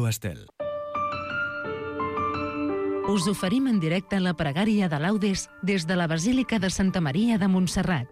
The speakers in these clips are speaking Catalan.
Ràdio Estel. Us oferim en directe la pregària de Laudes des de la Basílica de Santa Maria de Montserrat.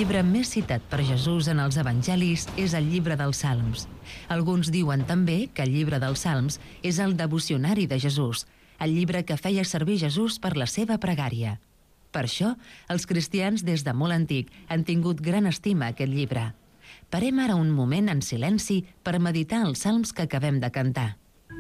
llibre més citat per Jesús en els evangelis és el llibre dels Salms. Alguns diuen també que el llibre dels Salms és el devocionari de Jesús, el llibre que feia servir Jesús per la seva pregària. Per això, els cristians des de molt antic han tingut gran estima a aquest llibre. Parem ara un moment en silenci per meditar els salms que acabem de cantar.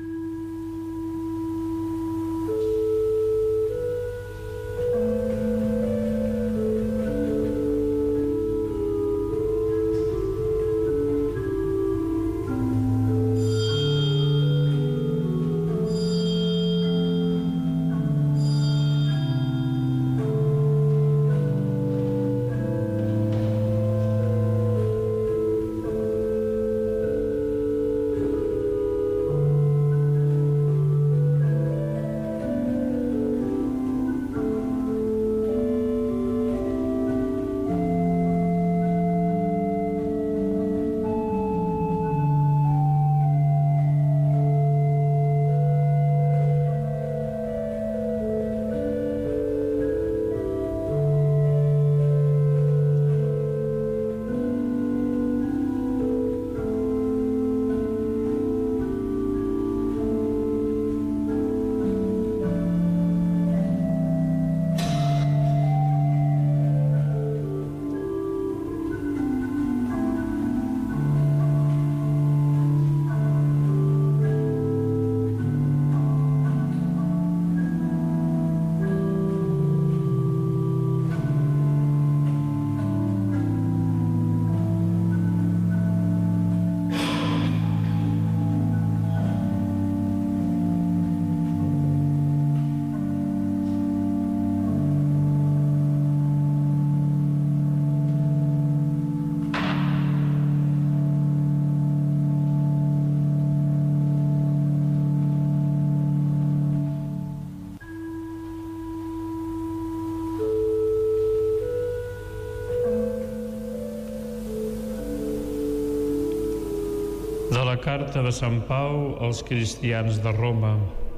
De la carta de Sant Pau als cristians de Roma.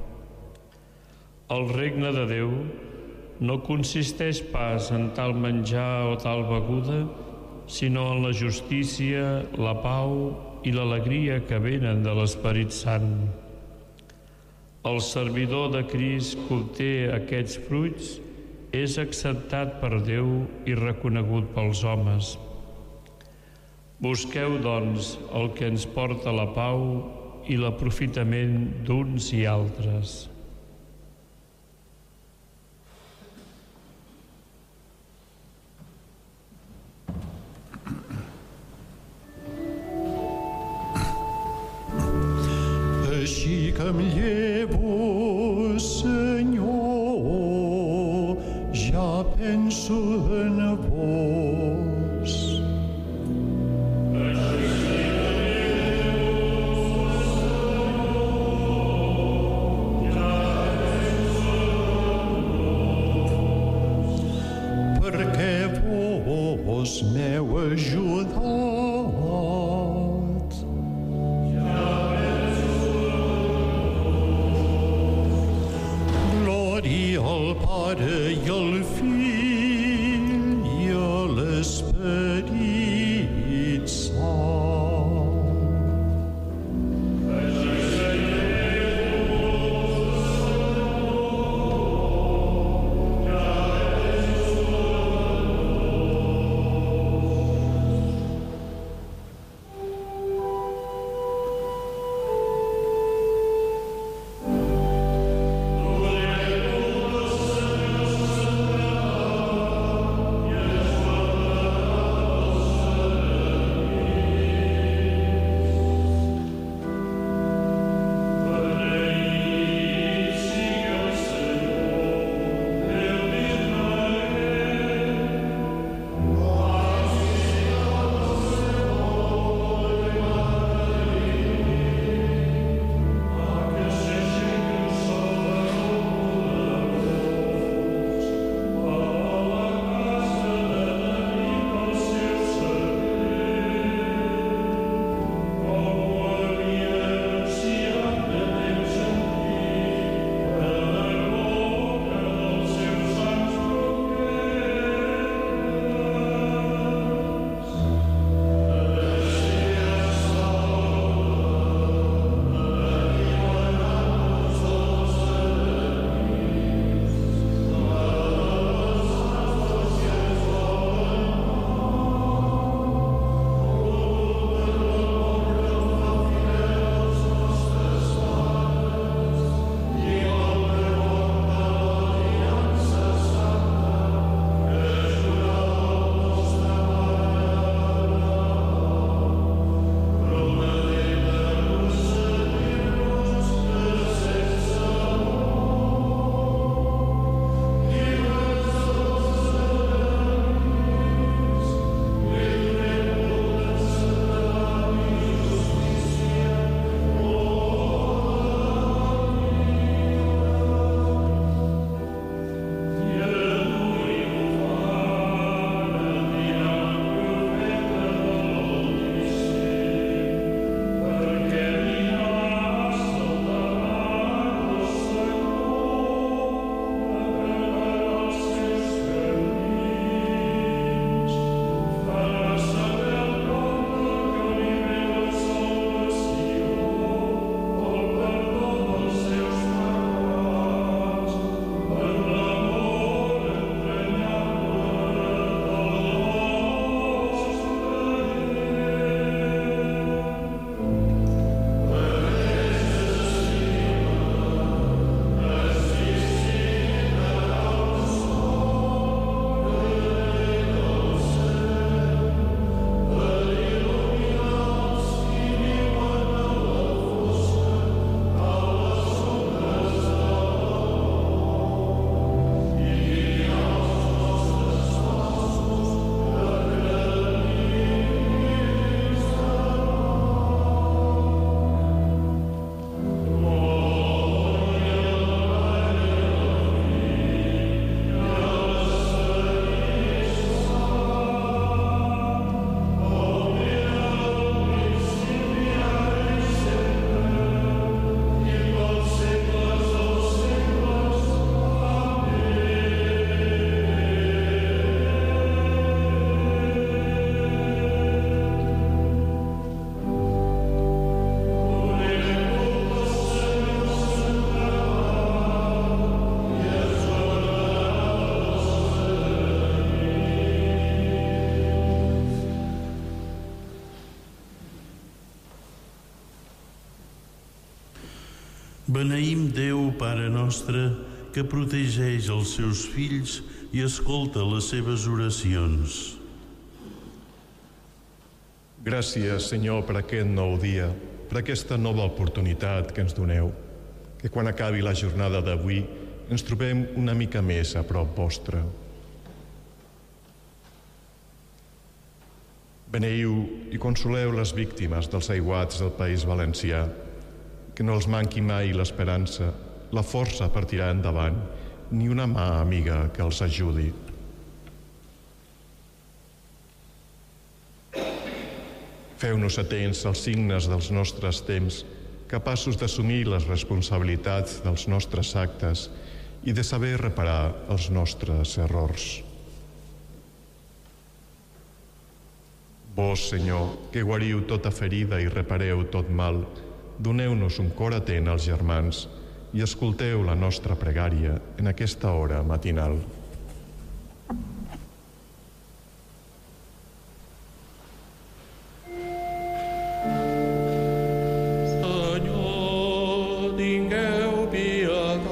El regne de Déu no consisteix pas en tal menjar o tal beguda, sinó en la justícia, la pau i l'alegria que venen de l'Esperit Sant. El servidor de Crist que obté aquests fruits és acceptat per Déu i reconegut pels homes. Busqueu, doncs, el que ens porta a la pau i l'aprofitament d'uns i altres. Així que em llevo, Senyor, ja penso en vos. Vos m'heu ajudat. Glòria al Pare i al Fill i a l'Esperit Sant. Beneïm Déu, Pare nostre, que protegeix els seus fills i escolta les seves oracions. Gràcies, Senyor, per aquest nou dia, per aquesta nova oportunitat que ens doneu. Que quan acabi la jornada d'avui ens trobem una mica més a prop vostre. Beneiu i consoleu les víctimes dels aiguats del País Valencià. Que no els manqui mai l'esperança, la força per tirar endavant, ni una mà amiga que els ajudi. Feu-nos atents als signes dels nostres temps, capaços d'assumir les responsabilitats dels nostres actes i de saber reparar els nostres errors. Vos, Senyor, que guariu tota ferida i repareu tot mal, doneu-nos un cor atent als germans i escolteu la nostra pregària en aquesta hora matinal. Senyor, tingueu pietat.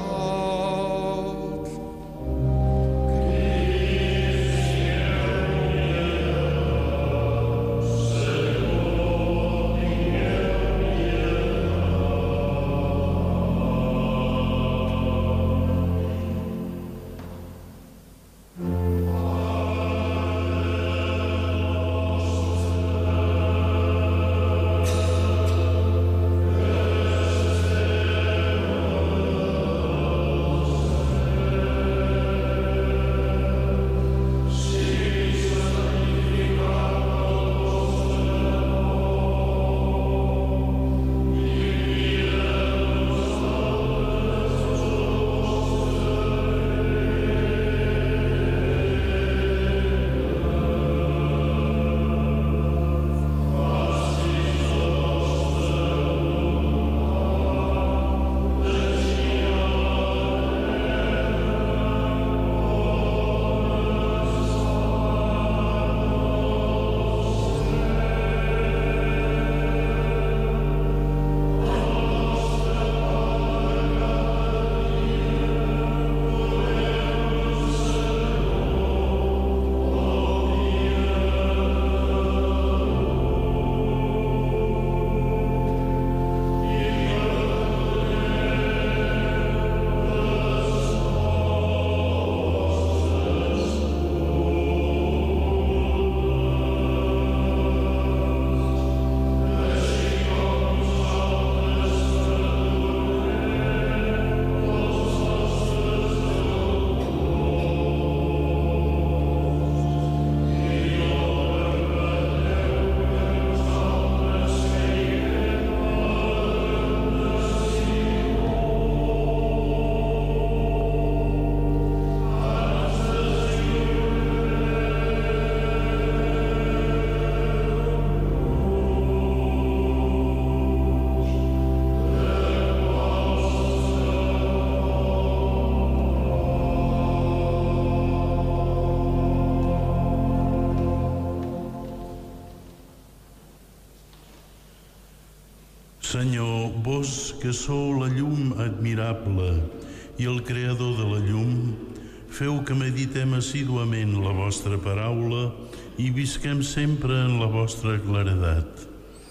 Senyor, vos que sou la llum admirable i el creador de la llum, feu que meditem assíduament la vostra paraula i visquem sempre en la vostra claredat.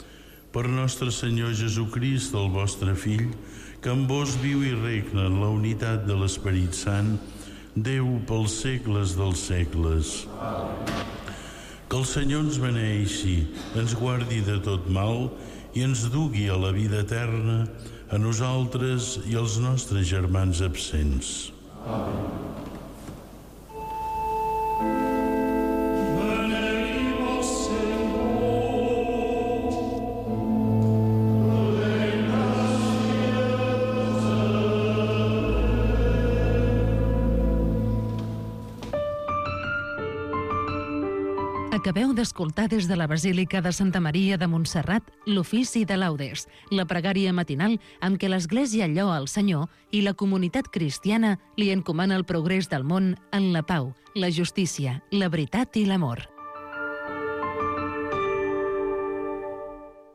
Per nostre Senyor Jesucrist, el vostre Fill, que amb vos viu i regna en la unitat de l'Esperit Sant, Déu pels segles dels segles. Que el Senyor ens beneixi, ens guardi de tot mal i ens dugui a la vida eterna, a nosaltres i als nostres germans absents. Amén. Acabeu d'escoltar des de la Basílica de Santa Maria de Montserrat l'ofici de laudes, la pregària matinal amb què l'Església lloa al Senyor i la comunitat cristiana li encomana el progrés del món en la pau, la justícia, la veritat i l'amor.